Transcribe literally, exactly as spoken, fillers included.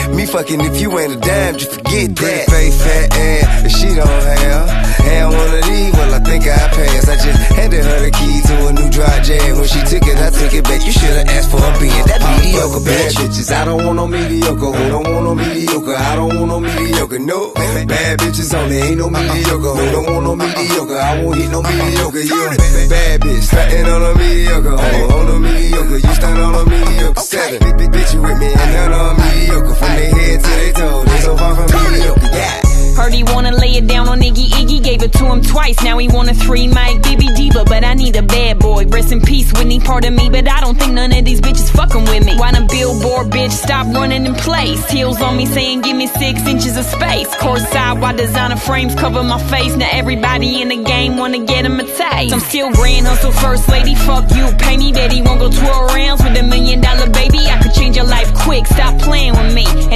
Me fucking if you ain't a dime, just forget that. Pretty face, fat ass, but she don't have. Had one of these, well I think I passed. I just handed her the key to a new dry jam. When she took it, I took it back. You should've asked for a being that mediocre. Bad bitches, I don't want no mediocre. Who don't want no mediocre? I don't want no mediocre. No, bad bitches only, ain't no mediocre. Who don't want no mediocre? I won't hit no mediocre. You bad bitch, stuntin' on a mediocre. Oh, on a mediocre, you stunt on a mediocre. Seven, big bitch, you with me and none on mediocre. From their head to their toes, they so far from mediocre. Yeah. Heard he wanna lay it down on Iggy Iggy, gave it to him twice, now he want a three mic Bibby Diva, but I need a bad boy. Rest in peace, Whitney, part of me, but I don't think none of these bitches fucking with me. Why the billboard bitch stop running in place? Heels on me saying give me six inches of space. Courtside while designer frames cover my face. Now everybody in the game wanna get him a taste. I'm still grand hustle first lady, fuck you, pay me Betty. Won't go twirl rounds with a million dollar baby. I could change your life quick, stop playing with me.